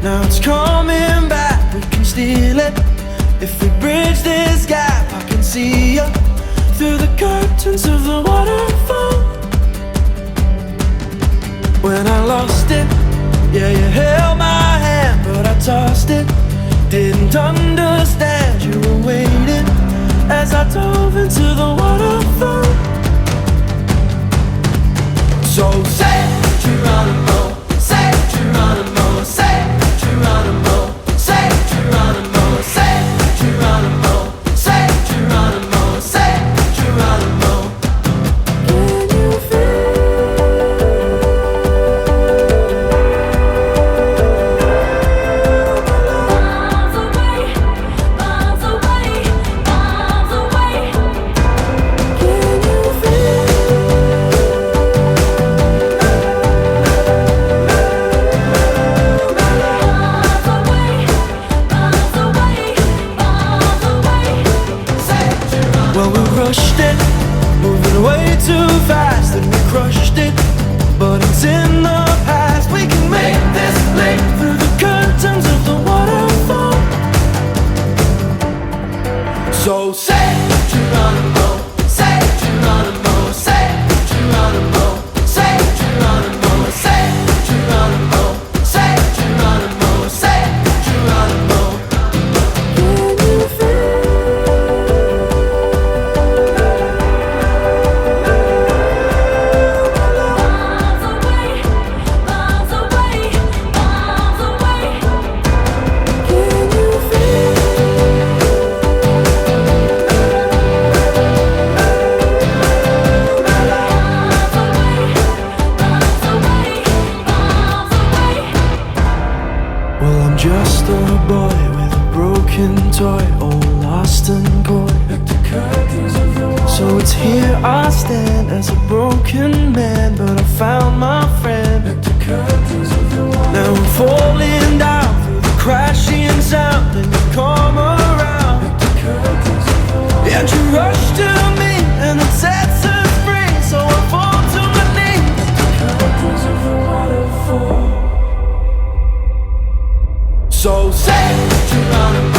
Now it's coming back, we can steal it. If we bridge this gap, I can see you through the curtains of the waterfall. When I lost it, yeah, you held my hand, but I tossed it. Didn't understand you were waiting as I dove into the waterfall. So say Geronimo, say Geronimo, say Geronimo, say Geronimo, say Geronimo, say Geronimo, say Geronimo. Can you feel? Miles away, miles away, miles away. Can you feel? Well, we rushed it, moving way too fast, and we crushed it. But it's in the past. We can make this leap through the curtains of the waterfall. So say Geronimo, say Geronimo, say Geronimo, say Geronimo, say Geronimo, say Geronimo, say Geronimo. Can you feel? Miles away, miles away, miles away. Can you feel? Well, I'm just a boy with a broken toy, all lost and coy. So it's here I stand as a broken man, but I found my friend. Now I'm falling down through the crashing sound, and you come around, and you rush to me, and it sets us free. So I fall to my knees. So say Geronimo.